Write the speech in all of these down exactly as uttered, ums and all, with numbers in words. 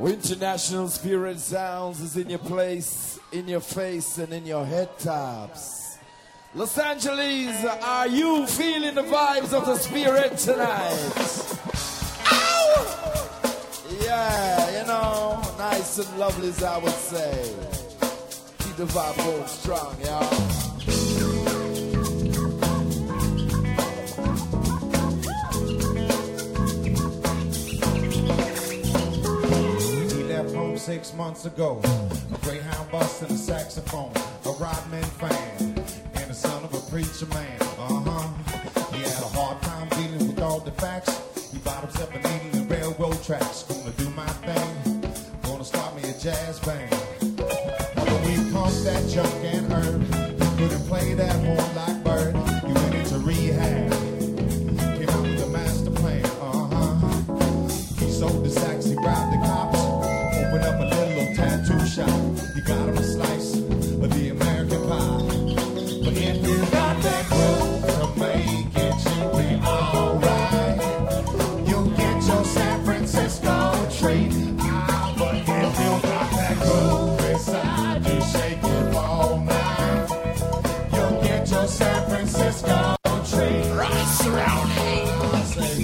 International Spirit Sounds is in your place, in your face, and in your head tops. Los Angeles, are you feeling the vibes of the Spirit tonight? Ow! Yeah, you know, nice and lovely as I would say. Keep the vibe going strong, y'all. Six months ago, a Greyhound bus and a saxophone, a Rodman fan, and the son of a preacher man. Uh-huh. He had a hard time dealing with all the facts. He bought himself a needle and railroad tracks. Gonna do my thing, gonna start me a jazz band. When we pumped that junk and herb, he couldn't play that horn like Bird. He went into rehab, came out with a master plan. Uh-huh. He sold the sax, he grabbed the cops. Open up a little tattoo shop. You got him a slice of the American pie. But if you got that groove to make it, you'll be alright. You'll get your San Francisco treat. Ah, but if you got that groove inside, you shake it all night. You'll get your San Francisco treat. Right surrounding. I say,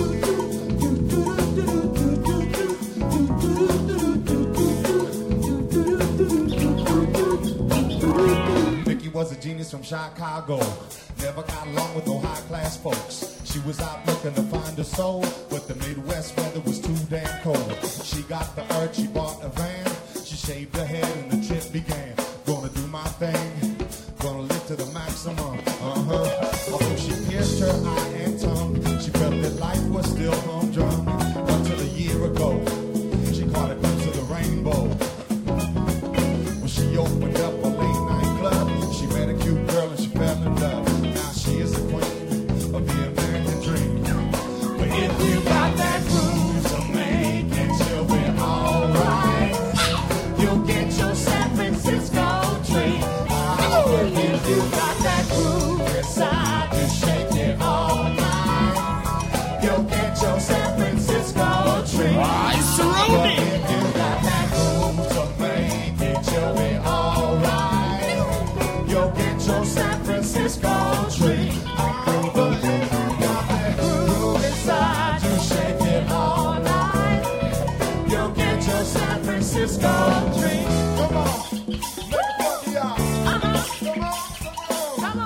was a genius from Chicago. Never got along with no high-class folks. She was out looking to find a soul, but the Midwest weather was too damn cold. She got the urge, she bought a van. She shaved her head and the trip began. Gonna do my thing, gonna live to the maximum. Uh-huh. Although she pierced her eye and tongue, she felt that life was still humdrum. Until a year ago, she caught a glimpse of the rainbow. When she opened up a late night club, she met a cute girl and she fell in love. Now she is the queen of the American dream. But if you got that groove to make it, you'll be alright. You'll get your San Francisco treat. Oh, but if you got that groove inside, you shake it all night. You'll get your San Francisco treat. But if you got that groove to make it, you'll be alright. You'll get your San Francisco treat. Oh, but if you got that groove inside, you shake it all night. You'll get your San Francisco treat. Come on, make it funky, y'all. Come on, come on, come on.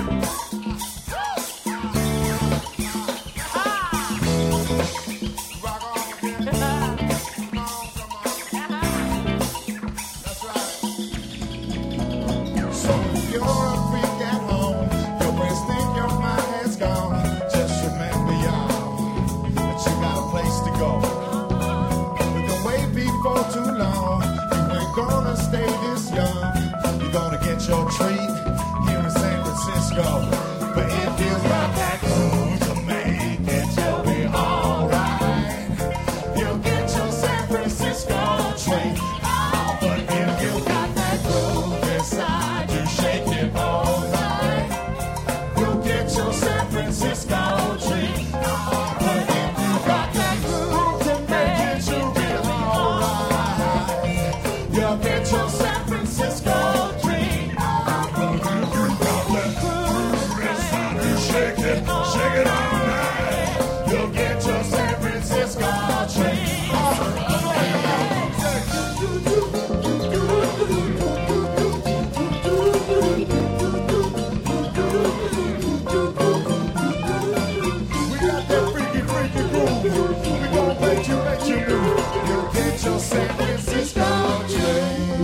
Rock on again. Come on, come on. That's right. So if you're a freak at home, your friends think your mind has gone. Just remember, y'all, that you got a place to go. But don't wait before too long. You ain't gonna stay this young. You're gonna get your treat here in San Francisco. But if you got that groove to make it, you'll be alright. You'll get your San Francisco treat. Oh, but if you got that groove inside, you shake it all night. You'll get your San Francisco treat. Oh, but if you got that groove to make it, you'll be alright. You'll get your San Francisco treat. Oh, but if you got that groove inside, you shake it, shake it all night. You'll get your San Francisco treat. We got that freaky, freaky groove. We gonna make you, make you move. You'll get your San Francisco treat.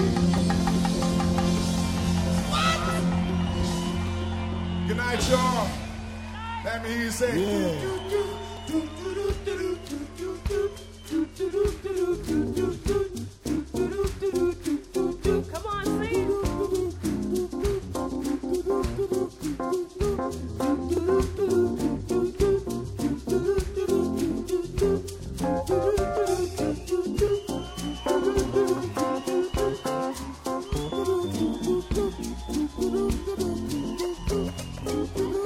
Good night, y'all. Let me hear you say. Come on, sing. Thank you.